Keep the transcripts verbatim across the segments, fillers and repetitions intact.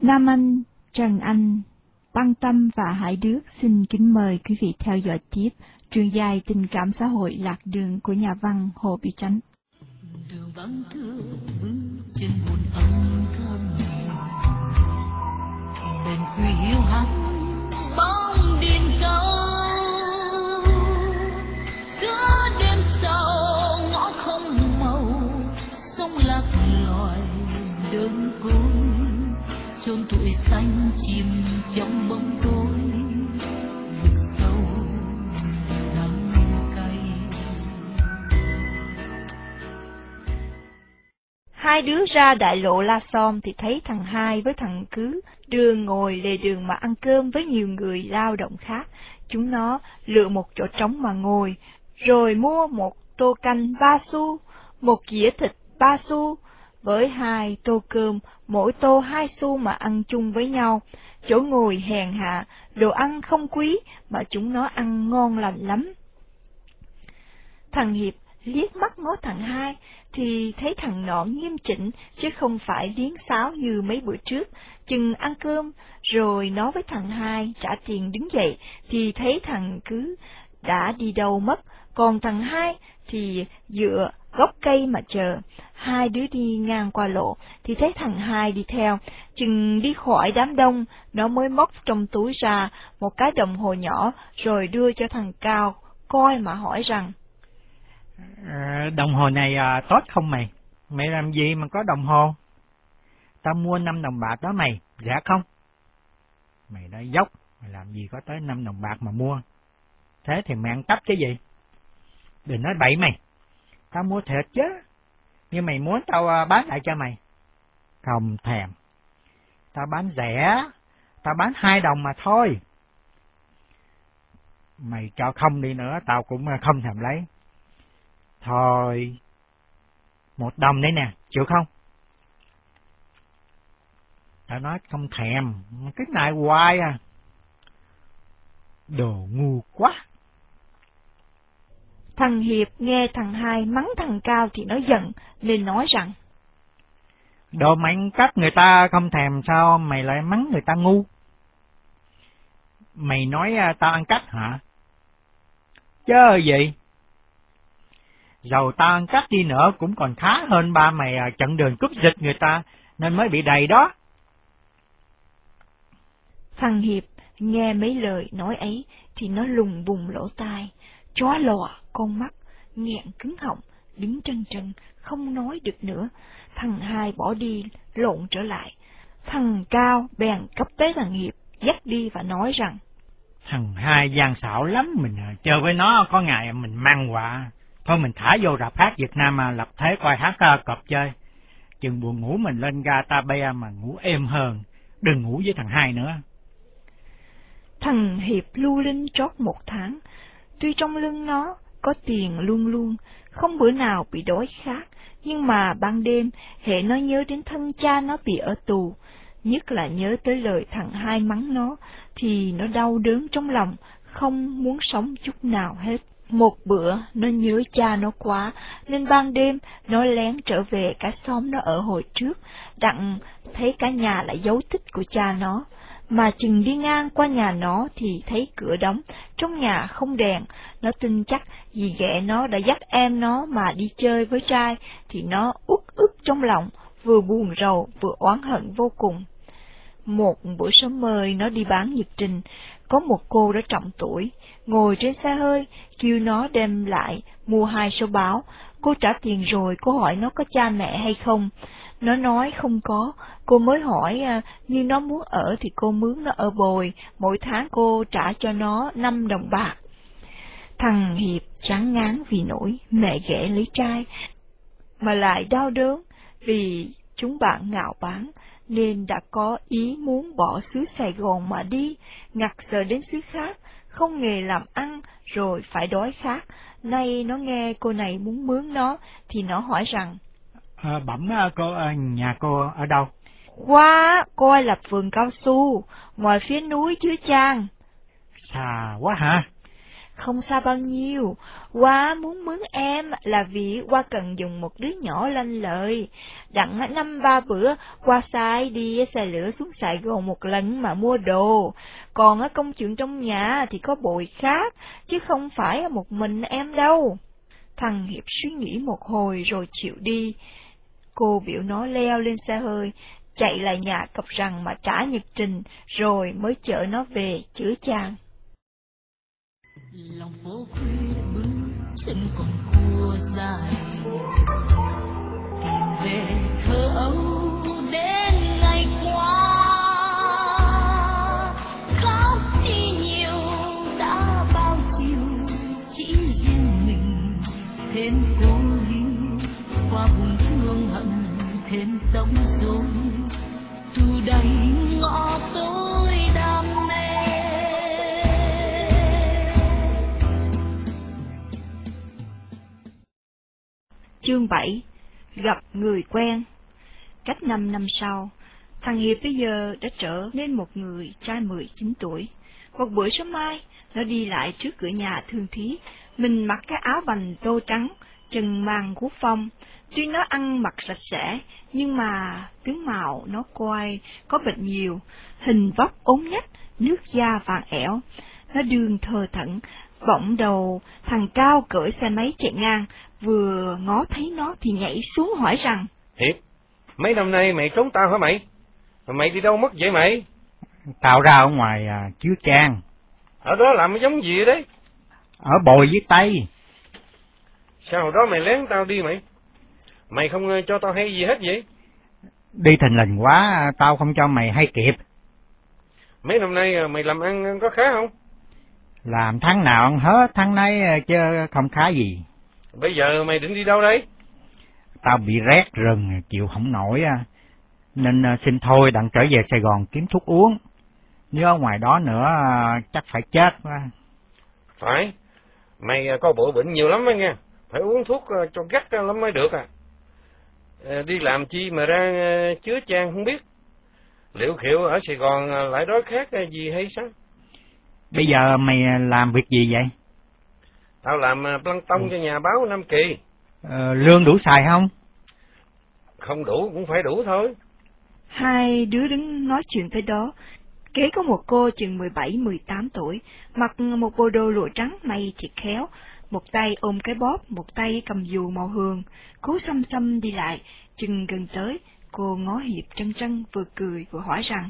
Nam Anh, Trần Anh, Băng Tâm và Hải Đức xin kính mời quý vị theo dõi tiếp truyện dài tình cảm xã hội Lạc Đường của nhà văn Hồ Bí Tránh. Đường vắng thưa bước chân buồn âm thầm, đèn khuya hiu hắt bóng đêm cao, giữa đêm sâu ngõ không màu, sông lạc loài đơn côi, chôn tuổi xanh chìm trong bóng tối, vực sâu đắng cay. Hai đứa ra đại lộ La Xom thì thấy thằng Hai với thằng Cứ đường ngồi lề đường mà ăn cơm với nhiều người lao động khác. Chúng nó lựa một chỗ trống mà ngồi, rồi mua một tô canh ba xu, một dĩa thịt ba xu, với hai tô cơm, mỗi tô hai xu mà ăn chung với nhau. Chỗ ngồi hèn hạ, đồ ăn không quý, mà chúng nó ăn ngon lành lắm. Thằng Hiệp liếc mắt ngó thằng Hai, thì thấy thằng nọ nghiêm chỉnh, chứ không phải liếng xáo như mấy bữa trước. Chừng ăn cơm, rồi nói với thằng Hai trả tiền đứng dậy, thì thấy thằng Cứ đã đi đâu mất, còn thằng Hai thì dựa gốc cây mà chờ. Hai đứa đi ngang qua lộ, thì thấy thằng Hai đi theo. Chừng đi khỏi đám đông, nó mới móc trong túi ra một cái đồng hồ nhỏ, rồi đưa cho thằng Cao coi mà hỏi rằng: À, đồng hồ này à, tốt không mày? Mày làm gì mà có đồng hồ? Tao mua năm đồng bạc đó mày, rẻ không? Mày đã dốc, mày làm gì có tới năm đồng bạc mà mua? Thế thì mày ăn cắp cái gì? Đừng nói bậy mày, tao mua thiệt chứ, nhưng mày muốn tao à, bán lại cho mày. Không thèm, tao bán rẻ, tao bán hai đồng mà thôi. Mày cho không đi nữa, tao cũng không thèm lấy. Thôi, một đồng đấy nè, chịu không? Tao nói không thèm, cái này hoài à. Đồ ngu quá. Thằng Hiệp nghe thằng Hai mắng thằng Cao thì nó giận, nên nói rằng: Đồ mày ăn cắp người ta không thèm, sao mày lại mắng người ta ngu? Mày nói tao ăn cắp hả? Chớ gì? Dầu tao ăn cắp đi nữa cũng còn khá hơn ba mày chặn đường cướp giật người ta, nên mới bị đầy đó. Thằng Hiệp nghe mấy lời nói ấy thì nó lùng bùng lỗ tai, chóa lòa con mắt, nghẹn cứng họng, đứng trân trân, không nói được nữa. Thằng Hai bỏ đi lộn trở lại. Thằng Cao bèn cấp tới thằng Hiệp, dắt đi và nói rằng: Thằng Hai gian xảo lắm, mình chơi với nó có ngày mình mang họa. Thôi mình thả vô rạp hát Việt Nam mà lập thế coi hát cọp chơi. Chừng buồn ngủ mình lên ga ta be mà ngủ êm hơn, đừng ngủ với thằng Hai nữa. Thằng Hiệp lưu linh trót một tháng, tuy trong lưng nó có tiền luôn luôn, không bữa nào bị đói khát, nhưng mà ban đêm hễ nó nhớ đến thân cha nó bị ở tù, nhất là nhớ tới lời thằng Hai mắng nó, thì nó đau đớn trong lòng, không muốn sống chút nào hết. Một bữa nó nhớ cha nó quá, nên ban đêm nó lén trở về cái xóm nó ở hồi trước, đặng thấy cả nhà là dấu tích của cha nó. Mà chừng đi ngang qua nhà nó thì thấy cửa đóng, trong nhà không đèn. Nó tin chắc dì ghẻ nó đã dắt em nó mà đi chơi với trai, thì nó uất ức trong lòng, vừa buồn rầu vừa oán hận vô cùng. Một buổi sớm mời nó đi bán nhật trình, có một cô đã trọng tuổi, ngồi trên xe hơi, kêu nó đem lại mua hai số báo. Cô trả tiền rồi, cô hỏi nó có cha mẹ hay không. Nó nói không có, cô mới hỏi à, như nó muốn ở thì cô mướn nó ở bồi, mỗi tháng cô trả cho nó năm đồng bạc. Thằng Hiệp chán ngán vì nỗi mẹ ghẻ lấy trai, mà lại đau đớn vì chúng bạn ngạo báng, nên đã có ý muốn bỏ xứ Sài Gòn mà đi, ngặt giờ đến xứ khác, không nghề làm ăn, rồi phải đói khát. Nay nó nghe cô này muốn mướn nó, thì nó hỏi rằng: À, bẩm cô, à, nhà cô ở đâu? Qua, coi là vườn cao su, ngoài phía núi Chứa Chan. Xa quá hả? Không xa bao nhiêu, Hoa muốn mướn em là vì Hoa cần dùng một đứa nhỏ lanh lợi. Đặng năm ba bữa, Hoa sai đi xe lửa xuống Sài Gòn một lần mà mua đồ. Còn ở công chuyện trong nhà thì có bội khác, chứ không phải một mình em đâu. Thằng Hiệp suy nghĩ một hồi rồi chịu đi. Cô biểu nó leo lên xe hơi, chạy lại nhà cặp rằng mà trả nhật trình, rồi mới chở nó về chữa chan. Lòng phố khuya bước chân còn cua dài, tìm về thơ ấu đến ngày qua. Khóc chi nhiều đã bao chiều, chỉ riêng mình thêm cô ly, qua vùng thương hận thêm tống rối, thu đầy ngõ tối đam mê. Chương bảy. Gặp người quen. Cách năm năm sau, thằng Hiệp bây giờ đã trở nên một người trai mười chín tuổi. Một buổi sớm mai, nó đi lại trước cửa nhà Thương Thí, mình mặc cái áo bành tô trắng, chân mang guốc phong. Tuy nó ăn mặc sạch sẽ, nhưng mà tướng mạo nó quai, có bệnh nhiều, hình vóc ốm nhách, nước da vàng ẻo. Nó đường thờ thẫn, bỗng đầu thằng Cao cởi xe máy chạy ngang, vừa ngó thấy nó thì nhảy xuống hỏi rằng: Hiệp, mấy năm nay mày trốn tao hả mày? Mày đi đâu mất vậy mày? Tao ra ở ngoài à, Chứa Chan. Ở đó làm cái giống gì đấy? Ở Bồi với Tây. Sao hồi đó mày lén tao đi mày? Mày không cho tao hay gì hết vậy? Đi thình lình quá, tao không cho mày hay kịp. Mấy năm nay mày làm ăn có khá không? Làm tháng nào ăn hết tháng nay chứ không khá gì. Bây giờ mày định đi đâu đấy? Tao bị rét rừng, chịu không nổi, nên xin thôi đặng trở về Sài Gòn kiếm thuốc uống. Nếu ở ngoài đó nữa chắc phải chết quá. Phải, mày có bộ bệnh nhiều lắm đó nghe, phải uống thuốc cho gắt lắm mới được à. Đi làm chi mà ra Chứa Chan không biết. Liệu khịu ở Sài Gòn lại đói khát gì hay sao? Bây giờ mày làm việc gì vậy? Tao làm plankton ừ. cho nhà báo Nam Kỳ. Ờ, lương đủ xài không? Không đủ cũng phải đủ thôi. Hai đứa đứng nói chuyện tới đó. Kế có một cô chừng mười bảy mười tám tuổi, mặc một bộ đồ lụa trắng may thiệt khéo, một tay ôm cái bóp, một tay cầm dù màu hường, cố xăm xăm đi lại. Chừng gần tới, cô ngó Hiệp trân trân, vừa cười vừa hỏi rằng: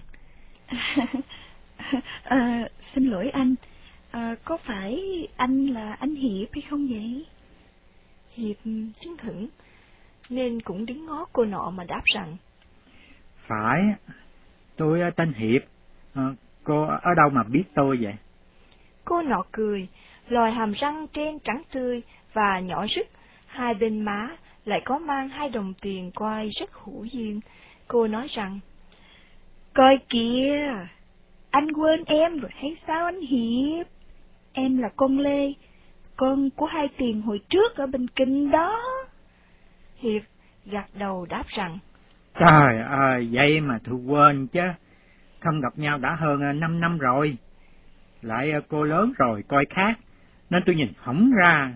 à, xin lỗi anh, à, có phải anh là anh Hiệp hay không vậy? Hiệp chứng hững, nên cũng đứng ngó cô nọ mà đáp rằng: Phải, tôi tên Hiệp. À, cô ở đâu mà biết tôi vậy? Cô nọ cười, lòi hàm răng trên trắng tươi và nhỏ rứt, hai bên má lại có mang hai đồng tiền quai rất hữu duyên. Cô nói rằng: coi kìa, anh quên em rồi hay sao anh Hiệp? Em là con Lê, con của hai tiền hồi trước ở Bình Kinh đó. Hiệp gật đầu đáp rằng: Trời ơi, vậy mà tôi quên chứ. Không gặp nhau đã hơn năm năm rồi. Lại cô lớn rồi coi khác, nên tôi nhìn không ra.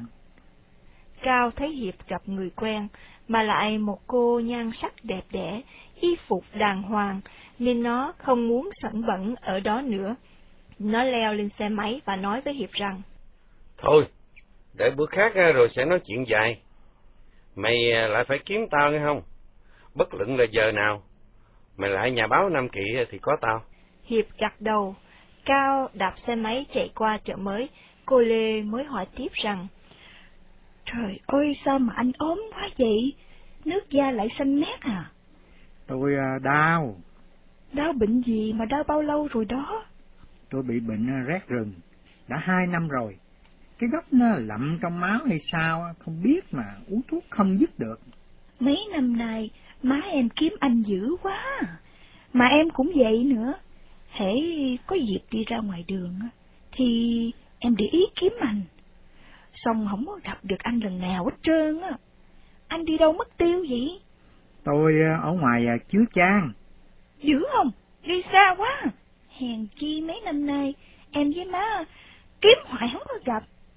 Cao thấy Hiệp gặp người quen, mà lại một cô nhan sắc đẹp đẽ, y phục đàng hoàng, nên nó không muốn sẵn bẩn ở đó nữa. Nó leo lên xe máy và nói với Hiệp rằng: thôi, để bữa khác rồi sẽ nói chuyện dài. Mày lại phải kiếm tao nghe không? Bất luận là giờ nào, mày lại nhà báo Nam Kỳ thì có tao. Hiệp gật đầu. Cao đạp xe máy chạy qua chợ mới. Cô Lê mới hỏi tiếp rằng: trời ơi, sao mà anh ốm quá vậy? Nước da lại xanh mét à? Tôi đau. Đau bệnh gì mà đau bao lâu rồi đó? Tôi bị bệnh rét rừng, đã hai năm rồi. Cái gốc nó lậm trong máu hay sao, không biết mà uống thuốc không dứt được. Mấy năm nay, má em kiếm anh dữ quá. Mà em cũng vậy nữa. Hễ có dịp đi ra ngoài đường, thì em để ý kiếm anh. Xong không có gặp được anh lần nào hết trơn á. Anh đi đâu mất tiêu vậy? Tôi ở ngoài Chứa Chan. Dữ không? Đi xa quá. Hèn chi mấy năm nay, em với má kiếm hoài không có gặp.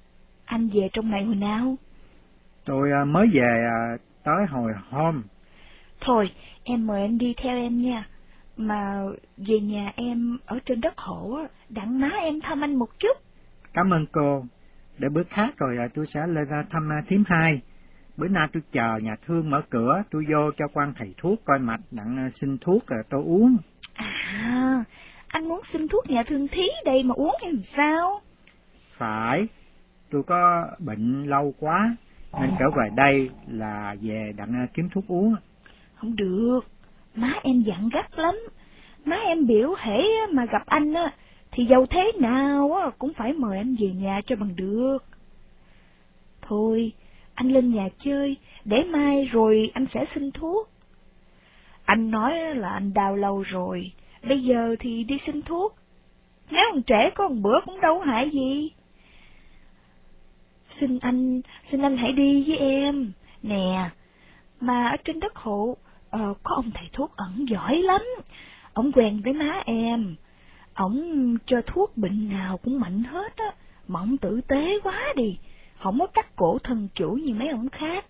Anh về trong này hồi nào? Tôi à, mới về à, tới hồi hôm. Thôi, em mời anh đi theo em nha. Mà về nhà em ở trên đất hộ, đặng má em thăm anh một chút. Cảm ơn cô. Để bữa khác rồi à, tôi sẽ lên à, thăm à, thím hai. Bữa nay tôi chờ nhà thương mở cửa, tôi vô cho quan thầy thuốc coi mạch, đặng à, xin thuốc à, tôi uống. À, anh muốn xin thuốc nhà thương thí đây mà uống hay sao? Phải, tôi có bệnh lâu quá, nên trở về đây là về đặng à, kiếm thuốc uống. Không được, má em dặn gắt lắm. Má em biểu hễ mà gặp anh á, thì dầu thế nào á cũng phải mời anh về nhà cho bằng được. Thôi, anh lên nhà chơi, để mai rồi anh sẽ xin thuốc. Anh nói là anh đau lâu rồi, bây giờ thì đi xin thuốc. Nếu còn trễ có một bữa cũng đâu hại gì. Xin anh, xin anh hãy đi với em. Nè, mà ở trên đất hộ, ờ, có ông thầy thuốc ẩn giỏi lắm. Ông quen với má em. Ông cho thuốc bệnh nào cũng mạnh hết á, mà ông tử tế quá đi. Không có cắt cổ thân chủ như mấy ông khác.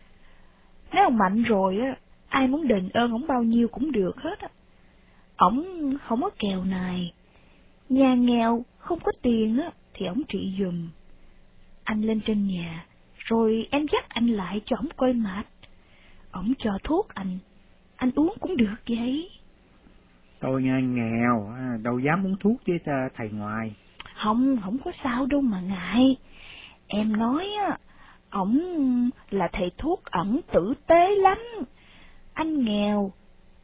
Nếu ông mạnh rồi á, ai muốn đền ơn ông bao nhiêu cũng được hết á. Ông không có kèo này. Nhà nghèo, không có tiền á, thì ông trị giùm. Anh lên trên nhà, rồi em dắt anh lại cho ông coi mạch. Ông cho thuốc anh, anh uống cũng được vậy. Tôi nghe nghèo, đâu dám uống thuốc với thầy ngoài. Không, không có sao đâu mà ngại. Em nói á, ổng là thầy thuốc ẩn tử tế lắm. Anh nghèo,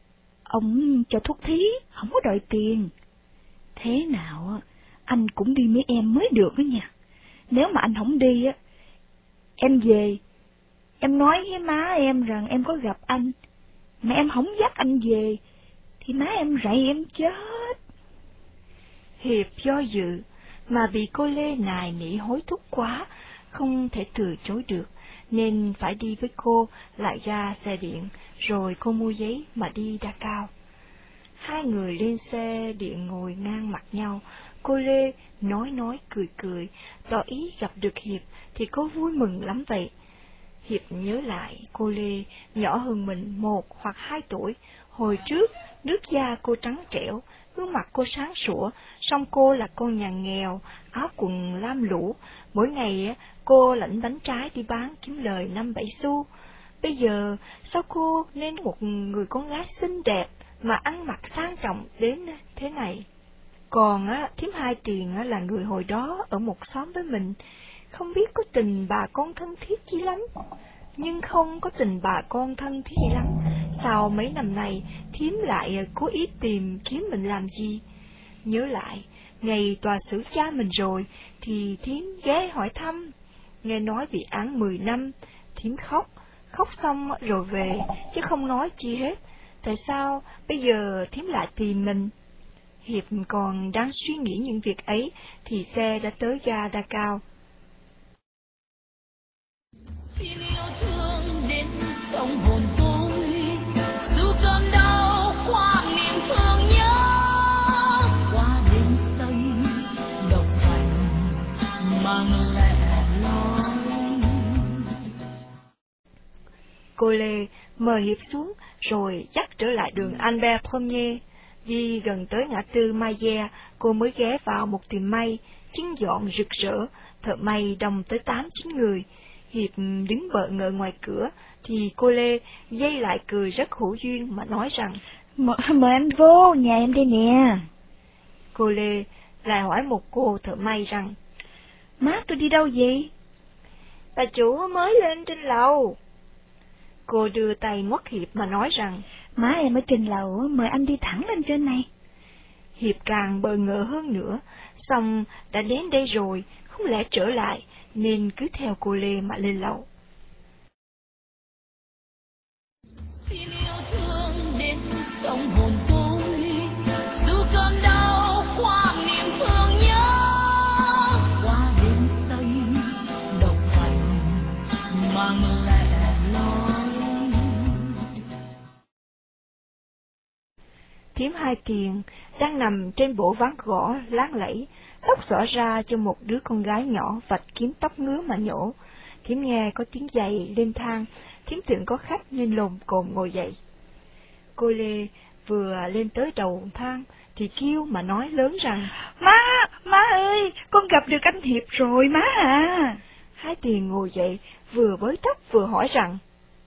ông cho thuốc thí, không có đòi tiền. Thế nào á, anh cũng đi với em mới được đó nha. Nếu mà anh không đi á, em về, em nói với má em rằng em có gặp anh, mà em không dắt anh về, thì má em rầy em chết. Hiệp do dự, mà bị cô Lê nài nỉ hối thúc quá, không thể từ chối được, nên phải đi với cô lại ga xe điện, rồi cô mua giấy mà đi Đa Cao. Hai người lên xe điện ngồi ngang mặt nhau, cô Lê nói nói cười cười, tỏ ý gặp được Hiệp thì cô vui mừng lắm vậy. Hiệp nhớ lại cô Lê nhỏ hơn mình một hoặc hai tuổi, hồi trước nước da cô trắng trẻo, gương mặt cô sáng sủa, song cô là con nhà nghèo, áo quần lam lũ, mỗi ngày cô lãnh bánh trái đi bán kiếm lời năm bảy xu. Bây giờ sao cô nên một người con gái xinh đẹp mà ăn mặc sang trọng đến thế này? Còn á, thím Hai Tiền á, là người hồi đó ở một xóm với mình, không biết có tình bà con thân thiết chi lắm. Nhưng không có tình bà con thân thiết gì lắm, sau mấy năm nay thím lại cố ý tìm kiếm mình làm gì? Nhớ lại ngày tòa xử cha mình rồi thì thím ghé hỏi thăm. Nghe nói bị án mười năm, thím khóc, khóc xong rồi về, chứ không nói chi hết. Tại sao bây giờ thím lại tìm mình? Hiệp còn đang suy nghĩ những việc ấy thì xe đã tới ga Đa Cao. Xin yêu thương đến trong hồn tôi, dù cơn đau qua niềm thương nhớ, qua đêm say độc hành mang lẻ loi. Cô Lê mời Hiệp xuống rồi dắt trở lại đường Albert Premier. Đi gần tới ngã tư Maye, cô mới ghé vào một tiệm may, chân dọn rực rỡ, thợ may đông tới tám chín người. Hiệp đứng bợ ngỡ ngoài cửa, thì cô Lê dây lại cười rất hữu duyên mà nói rằng, M mời anh vô, nhà em đây nè. Cô Lê lại hỏi một cô thợ may rằng, má tôi đi đâu vậy? Bà chủ mới lên trên lầu. Cô đưa tay ngoắt Hiệp mà nói rằng, má em ở trên lầu, mời anh đi thẳng lên trên này. Hiệp càng bờ ngỡ hơn nữa, xong đã đến đây rồi, không lẽ trở lại, nên cứ theo cô Lê mà lên lầu. Xin yêu thương đến trong hồn tôi, dù cơn đau qua niềm thương nhớ, qua đêm say độc hành mang lẻ loi. Thím Hai Tiền đang nằm trên bộ ván gỗ láng lẫy, tóc xõa ra cho một đứa con gái nhỏ vạch kiếm tóc ngứa mà nhổ. Thím nghe có tiếng giày lên thang, thím tưởng có khách nên lồm cồm ngồi dậy. Cô Lê vừa lên tới đầu thang thì kêu mà nói lớn rằng: Má, má ơi, con gặp được anh Hiệp rồi má à. Hai Tiền ngồi dậy, vừa bới tóc vừa hỏi rằng: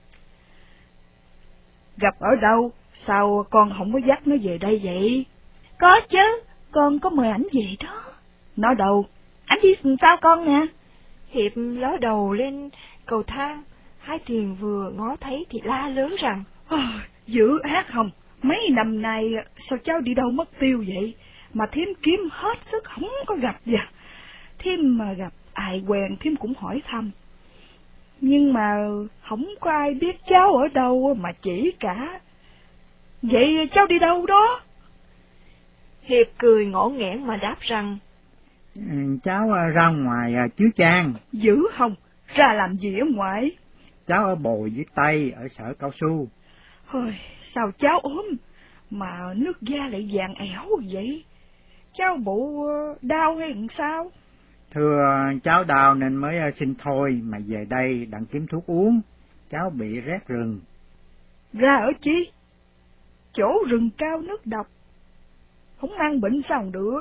Gặp ở đâu? Sao con không có dắt nó về đây vậy? Có chứ, con có mời ảnh về đó. Nó đâu? Ảnh đi sao con nè? Hiệp ló đầu lên cầu thang, Hai Tiền vừa ngó thấy thì la lớn rằng: Oh, dữ ác không? Mấy năm nay sao cháu đi đâu mất tiêu vậy? Mà thím kiếm hết sức không có gặp vậy. Thím mà gặp ai quen thím cũng hỏi thăm. Nhưng mà không có ai biết cháu ở đâu mà chỉ cả. Vậy cháu đi đâu đó? Hiệp cười ngổ nghẽn mà đáp rằng: Ừ, cháu ra ngoài chứa trang. Dữ không? Ra làm gì ở ngoài? Cháu ở Bồi với Tây, ở sở cao su. Ôi, sao cháu ốm mà nước da lại vàng ẻo vậy? Cháu bộ đau hay làm sao? Thưa, cháu đau nên mới xin thôi, mà về đây đặng kiếm thuốc uống. Cháu bị rét rừng. Ra ở chi? Chỗ rừng cao nước độc. Không mang bệnh sao được.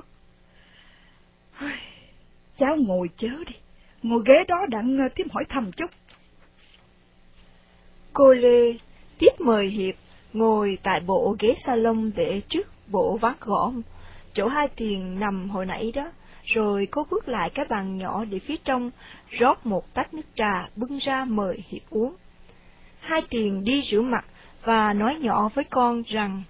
Cháu ngồi chớ đi, ngồi ghế đó đặng thím hỏi thăm chút. Cô Lê tiếp mời Hiệp ngồi tại bộ ghế salon để trước bộ ván gỗ, chỗ Hai Tiền nằm hồi nãy đó, rồi cô bước lại cái bàn nhỏ để phía trong, rót một tách nước trà bưng ra mời Hiệp uống. Hai Tiền đi rửa mặt và nói nhỏ với con rằng: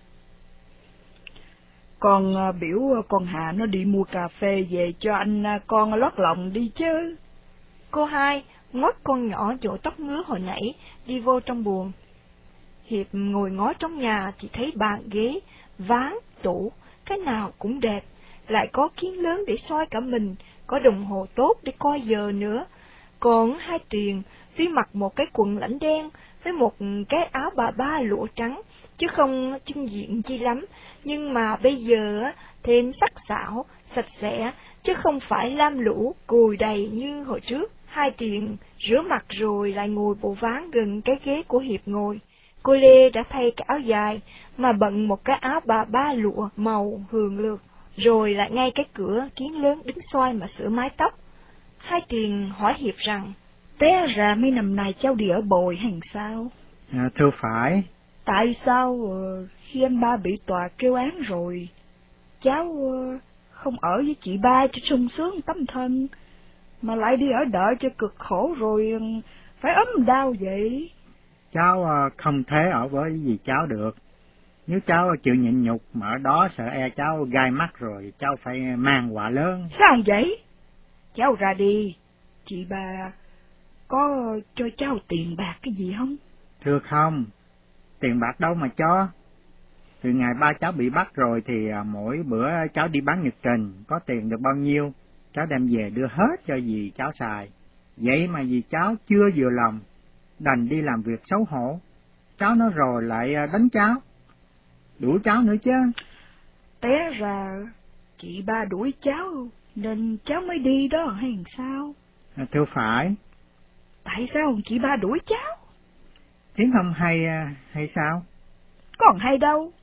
Con biểu con Hà nó đi mua cà phê về cho anh con lót lòng đi chứ. Cô Hai ngoắt con nhỏ chỗ tóc ngứa hồi nãy đi vô trong buồng. Hiệp ngồi ngó trong nhà thì thấy bàn ghế, ván, tủ, cái nào cũng đẹp, lại có kiến lớn để soi cả mình, có đồng hồ tốt để coi giờ nữa. Còn Hai Tiền tuy mặc một cái quần lãnh đen với một cái áo bà ba lụa trắng, chứ không trưng diện chi lắm, nhưng mà bây giờ thêm sắc sảo, sạch sẽ, chứ không phải lam lũ, cùi đầy như hồi trước. Hai Tiền rửa mặt rồi lại ngồi bộ ván gần cái ghế của Hiệp ngồi. Cô Lê đã thay cái áo dài, mà bận một cái áo bà ba lụa màu hường lượt, rồi lại ngay cái cửa kiến lớn đứng xoay mà sửa mái tóc. Hai Tiền hỏi Hiệp rằng: Té ra mấy năm nay cháu đi ở Bồi hay sao? À, thưa phải. Tại sao uh, khi anh ba bị tòa kêu án rồi, cháu uh, không ở với chị ba cho sung sướng tâm thân, mà lại đi ở đợi cho cực khổ rồi uh, phải ấm đau vậy? Cháu uh, không thể ở với dì cháu được. Nếu cháu chịu nhịn nhục mà ở đó sợ e cháu gai mắt rồi cháu phải mang họa lớn. Sao vậy? Cháu ra đi, chị ba có cho cháu tiền bạc cái gì không? Thưa không, tiền bạc đâu mà cho. Từ ngày ba cháu bị bắt rồi thì à, mỗi bữa cháu đi bán nhật trình, có tiền được bao nhiêu, cháu đem về đưa hết cho dì cháu xài. Vậy mà dì cháu chưa vừa lòng, đành đi làm việc xấu hổ. Cháu nó rồi lại đánh cháu, đuổi cháu nữa chứ. Té ra chị ba đuổi cháu nên cháu mới đi đó hay sao? À, thưa phải. Tại sao chị ba đuổi cháu? Thím không hay hay sao? Còn hay đâu.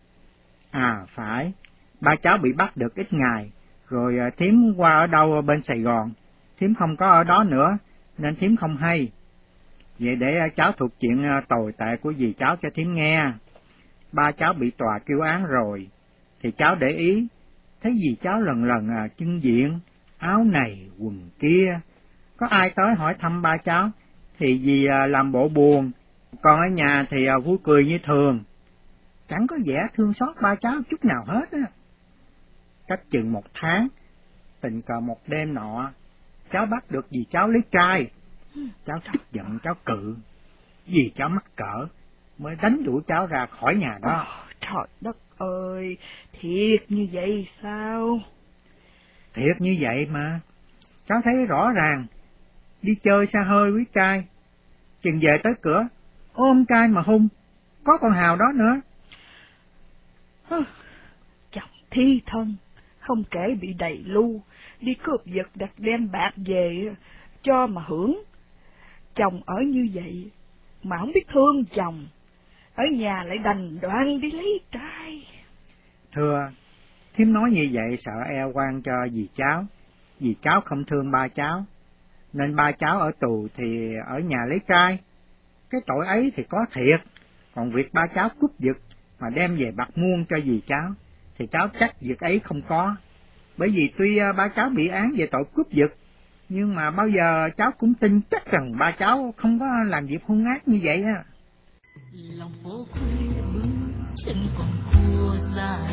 À phải, ba cháu bị bắt được ít ngày, rồi thím qua ở đâu bên Sài Gòn, thím không có ở đó nữa, nên thím không hay. Vậy để cháu thuật chuyện tồi tệ của dì cháu cho thím nghe. Ba cháu bị tòa kêu án rồi, thì cháu để ý, thấy dì cháu lần lần à, chưng diện, áo này, quần kia. Có ai tới hỏi thăm ba cháu, thì dì à, làm bộ buồn, còn ở nhà thì à, vui cười như thường. Chẳng có vẻ thương xót ba cháu chút nào hết á. Cách chừng một tháng, tình cờ một đêm nọ, cháu bắt được dì cháu lấy trai. Cháu tức giận cháu cự, dì cháu mắc cỡ, mới đánh đuổi cháu ra khỏi nhà đó. Oh, trời đất ơi, thiệt như vậy sao? Thiệt như vậy mà, cháu thấy rõ ràng, đi chơi xa hơi với trai, chừng về tới cửa, ôm trai mà hung, có con Hào đó nữa. Hừ, chồng thi thân, không kể bị đầy lu, đi cướp giật đặt đem bạc về cho mà hưởng. Chồng ở như vậy mà không biết thương chồng, ở nhà lại đành đoạn đi lấy trai. Thưa, thím nói như vậy sợ eo quan cho dì cháu, dì cháu không thương ba cháu, nên ba cháu ở tù thì ở nhà lấy trai. Cái tội ấy thì có thiệt, còn việc ba cháu cướp giật mà đem về bạc muôn cho dì cháu, thì cháu chắc việc ấy không có. Bởi vì tuy ba cháu bị án về tội cướp giật, nhưng mà bao giờ cháu cũng tin chắc rằng ba cháu không có làm việc hung ác như vậy á. Lòng phố khuya bước chân còn khua dài,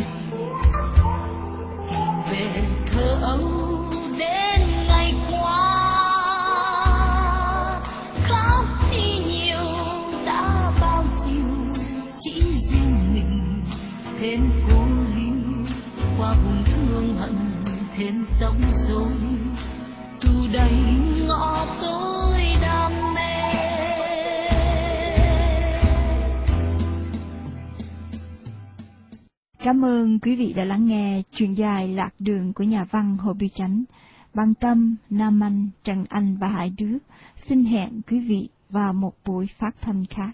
tìm về thơ ấu đến ngày qua. Khóc chi nhiều đã bao chiều, chỉ riêng mình thêm cô liêu, qua vùng thương hận thêm tóc rối, tu đầy ngõ tối đam mê. Cảm ơn quý vị đã lắng nghe chuyện dài Lạc Đường của nhà văn Hồ Bí Chánh. Bằng Tâm, Nam Anh, Trần Anh và Hải Đức xin hẹn quý vị vào một buổi phát thanh khác.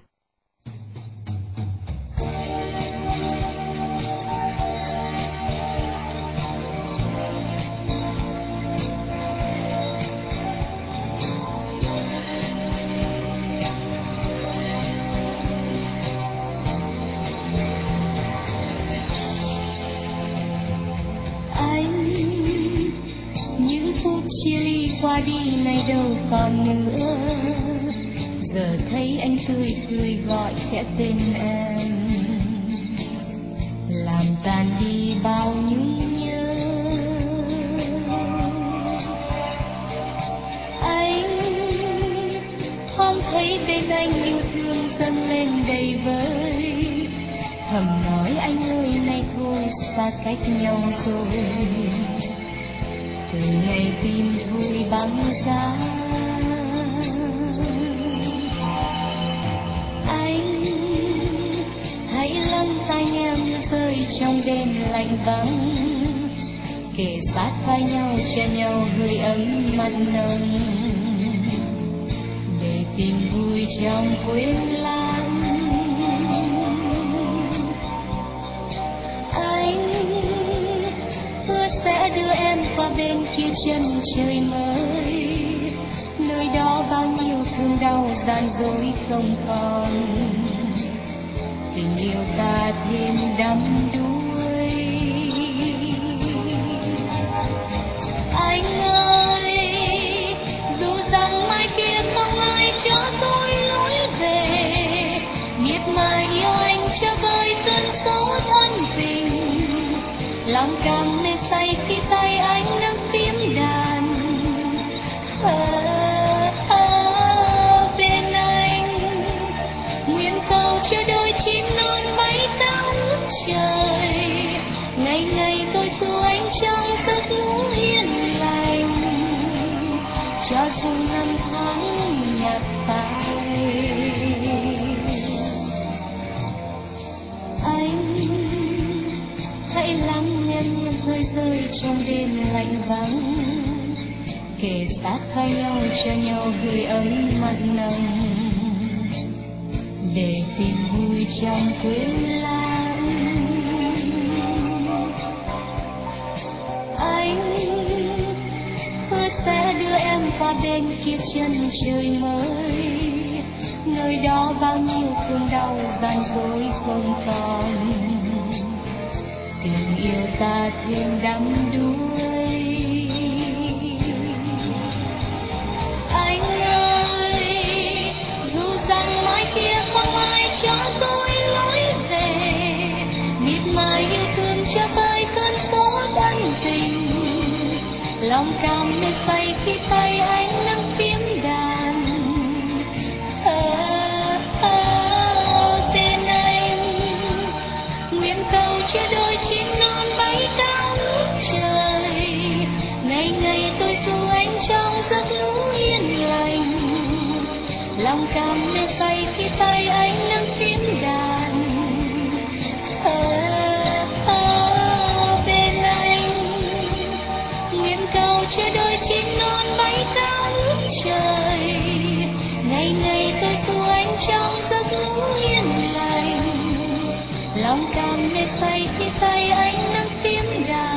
Chia ly qua đi nay đâu còn nữa, giờ thấy anh tươi cười gọi khẽ tên em, làm tan đi bao nhung nhớ. Anh không thấy bên anh yêu thương dâng lên đầy vơi, thầm nói anh ơi nay thôi xa cách nhau rồi. Từ ngày tim thôi băng giá, anh hãy lắng tai nghe mưa rơi trong đêm lạnh vắng, kề sát vai nhau che nhau hơi ấm mặn nồng, để tìm vui trong quên lãng. Anh hứa sẽ đưa em qua bên kia chân trời mới, nơi đó bao nhiêu thương đau gian dối không còn, tình yêu ta thêm đắm đuối. Anh ơi, dù rằng mai kia không ai cho tôi lối về, miệt mài yêu anh cho vơi cơn số thân tình, lòng càng mê say khi tay anh nâng phím đàn. Ở, ở bên anh, nguyện cầu cho đôi chim non bay cao ngút trời, ngày ngày tôi ru anh trong giấc ngủ yên lành, cho dù năm tháng nhạt phai. Anh hãy lắng nghe mưa rơi rơi trong đêm lạnh vắng, kề sát vai nhau cho nhau hơi ấm mặn nồng, để tìm vui trong quên lãng. Anh hứa sẽ đưa em qua bên kia chân trời mới, nơi đó bao nhiêu thương đau gian dối không còn, tình yêu ta thêm đắm đuối. Anh ơi, dù rằng mai kia không ai cho tôi lối về, miệt mài yêu thương cho vơi cơn số thân tình, lòng càng mê say khi tay anh nâng phím đàn. Ở, ở bên anh, nguyện cầu cho đôi chim non bay cao ngút trời, ngày ngày tôi ru anh trong giấc ngủ yên lành, lòng càng mê say khi tay anh nâng phím đàn. Ở, lòng càng mê say khi tay anh nâng phím đàn.